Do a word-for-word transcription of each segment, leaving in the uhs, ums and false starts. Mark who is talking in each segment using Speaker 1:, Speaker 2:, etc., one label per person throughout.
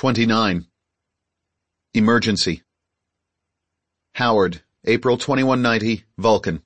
Speaker 1: twenty-nine. Emergency. Howard, April twenty-one ninety, Vulcan.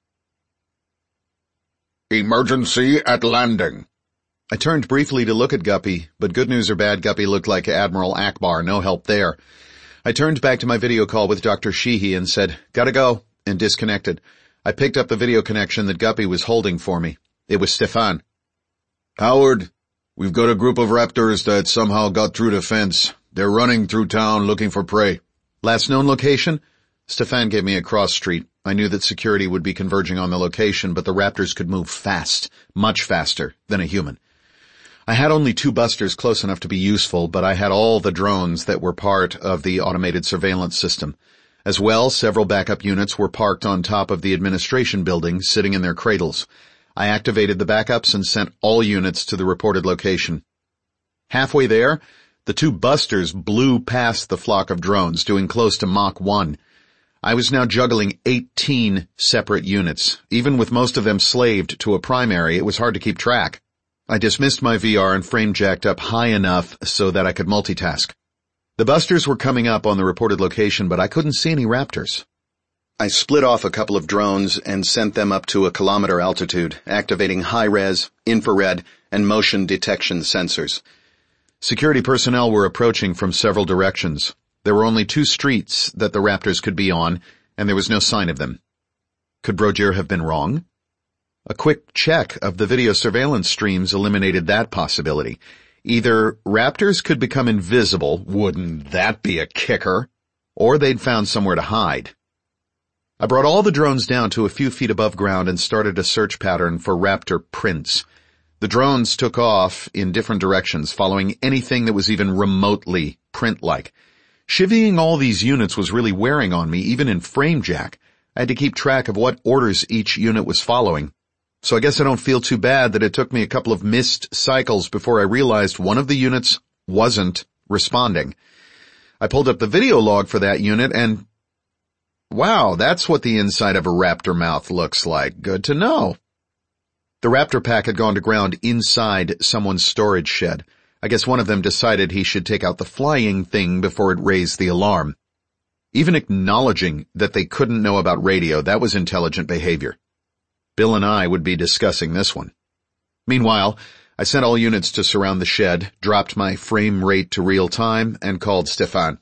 Speaker 2: Emergency at landing.
Speaker 1: I turned briefly to look at Guppy, but good news or bad, Guppy looked like Admiral Akbar, no help there. I turned back to my video call with Doctor Sheehy and said, "Gotta go," and disconnected. I picked up the video connection that Guppy was holding for me. It was Stefan.
Speaker 2: Howard, we've got a group of raptors that somehow got through the fence. They're running through town looking for prey.
Speaker 1: Last known location? Stefan gave me a cross street. I knew that security would be converging on the location, but the raptors could move fast, much faster than a human. I had only two busters close enough to be useful, but I had all the drones that were part of the automated surveillance system. As well, several backup units were parked on top of the administration building, sitting in their cradles. I activated the backups and sent all units to the reported location. Halfway there, the two busters blew past the flock of drones, doing close to Mach one. I was now juggling eighteen separate units. Even with most of them slaved to a primary, it was hard to keep track. I dismissed my V R and frame jacked up high enough so that I could multitask. The busters were coming up on the reported location, but I couldn't see any raptors. I split off a couple of drones and sent them up to a kilometer altitude, activating high-res, infrared, and motion detection sensors. Security personnel were approaching from several directions. There were only two streets that the raptors could be on, and there was no sign of them. Could Brogir have been wrong? A quick check of the video surveillance streams eliminated that possibility. Either raptors could become invisible, wouldn't that be a kicker, or they'd found somewhere to hide. I brought all the drones down to a few feet above ground and started a search pattern for raptor prints. The drones took off in different directions, following anything that was even remotely print-like. Chivying all these units was really wearing on me, even in frame jack. I had to keep track of what orders each unit was following. So I guess I don't feel too bad that it took me a couple of missed cycles before I realized one of the units wasn't responding. I pulled up the video log for that unit and, wow, that's what the inside of a raptor mouth looks like. Good to know. The raptor pack had gone to ground inside someone's storage shed. I guess one of them decided he should take out the flying thing before it raised the alarm. Even acknowledging that they couldn't know about radio, that was intelligent behavior. Bill and I would be discussing this one. Meanwhile, I sent all units to surround the shed, dropped my frame rate to real time, and called Stefan.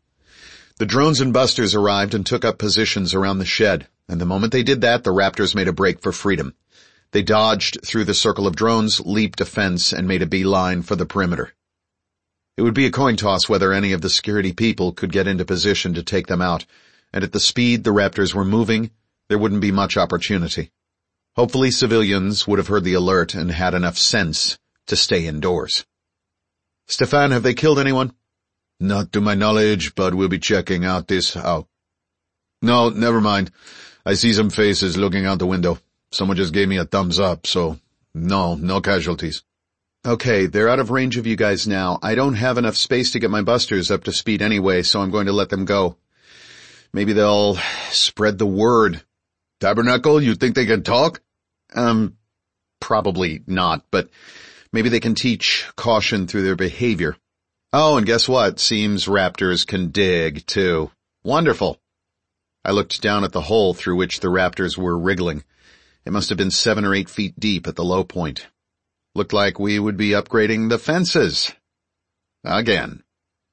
Speaker 1: The drones and busters arrived and took up positions around the shed, and the moment they did that, the raptors made a break for freedom. They dodged through the circle of drones, leaped a fence, and made a beeline for the perimeter. It would be a coin toss whether any of the security people could get into position to take them out, and at the speed the raptors were moving, there wouldn't be much opportunity. Hopefully civilians would have heard the alert and had enough sense to stay indoors. Stefan, have they killed anyone?
Speaker 2: Not to my knowledge, but we'll be checking out this out. No, never mind. I see some faces looking out the window. Someone just gave me a thumbs up, so no, no casualties.
Speaker 1: Okay, they're out of range of you guys now. I don't have enough space to get my busters up to speed anyway, so I'm going to let them go. Maybe they'll spread the word.
Speaker 2: Tabernacle, you think they can talk?
Speaker 1: Um, probably not, but maybe they can teach caution through their behavior. Oh, and guess what? Seems raptors can dig, too. Wonderful. I looked down at the hole through which the raptors were wriggling. It must have been seven or eight feet deep at the low point. Looked like we would be upgrading the fences. Again.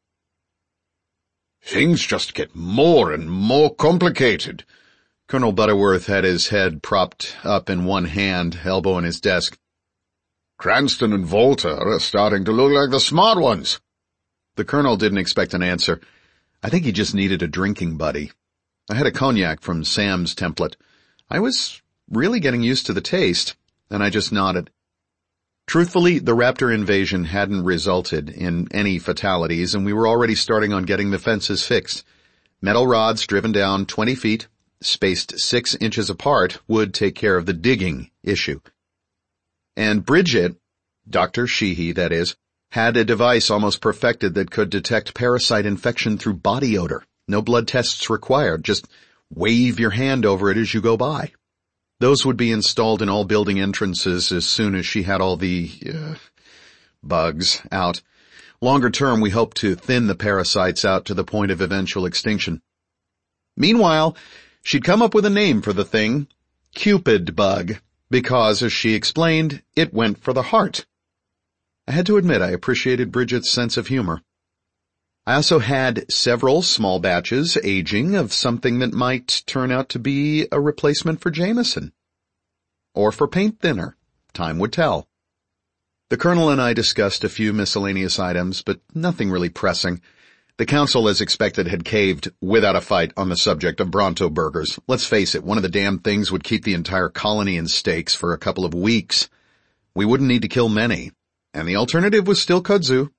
Speaker 2: Things just get more and more complicated.
Speaker 1: Colonel Butterworth had his head propped up in one hand, elbow in his desk.
Speaker 2: Cranston and Volta are starting to look like the smart ones.
Speaker 1: The colonel didn't expect an answer. I think he just needed a drinking buddy. I had a cognac from Sam's template. I was really getting used to the taste, and I just nodded. Truthfully, the raptor invasion hadn't resulted in any fatalities, and we were already starting on getting the fences fixed. Metal rods driven down twenty feet, spaced six inches apart, would take care of the digging issue. And Bridget, Doctor Sheehy, that is, had a device almost perfected that could detect parasite infection through body odor. No blood tests required, just wave your hand over it as you go by. Those would be installed in all building entrances as soon as she had all the, uh, bugs out. Longer term, we hope to thin the parasites out to the point of eventual extinction. Meanwhile, she'd come up with a name for the thing, Cupid bug, because, as she explained, it went for the heart. I had to admit I appreciated Bridget's sense of humor. I also had several small batches aging of something that might turn out to be a replacement for Jameson. Or for paint thinner. Time would tell. The Colonel and I discussed a few miscellaneous items, but nothing really pressing. The council, as expected, had caved without a fight on the subject of Bronto burgers. Let's face it, one of the damn things would keep the entire colony in steaks for a couple of weeks. We wouldn't need to kill many, and the alternative was still kudzu.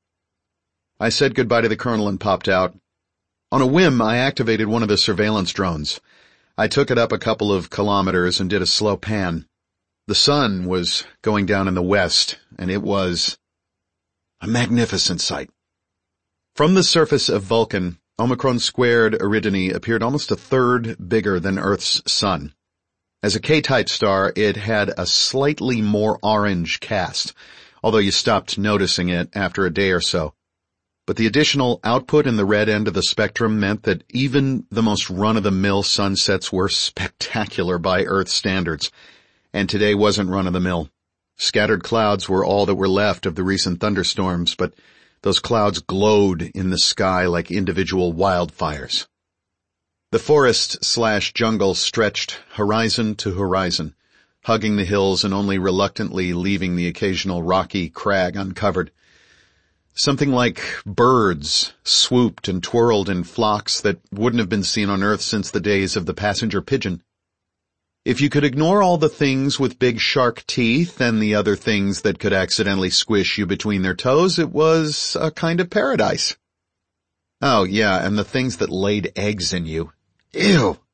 Speaker 1: I said goodbye to the Colonel and popped out. On a whim, I activated one of the surveillance drones. I took it up a couple of kilometers and did a slow pan. The sun was going down in the west, and it was a magnificent sight. From the surface of Vulcan, Omicron Squared Eridani appeared almost a third bigger than Earth's sun. As a K-type star, it had a slightly more orange cast, although you stopped noticing it after a day or so. But the additional output in the red end of the spectrum meant that even the most run-of-the-mill sunsets were spectacular by Earth standards. And today wasn't run-of-the-mill. Scattered clouds were all that were left of the recent thunderstorms, but those clouds glowed in the sky like individual wildfires. The forest slash jungle stretched horizon to horizon, hugging the hills and only reluctantly leaving the occasional rocky crag uncovered. Something like birds swooped and twirled in flocks that wouldn't have been seen on Earth since the days of the passenger pigeon. If you could ignore all the things with big shark teeth and the other things that could accidentally squish you between their toes, it was a kind of paradise. Oh, yeah, and the things that laid eggs in you. Ew!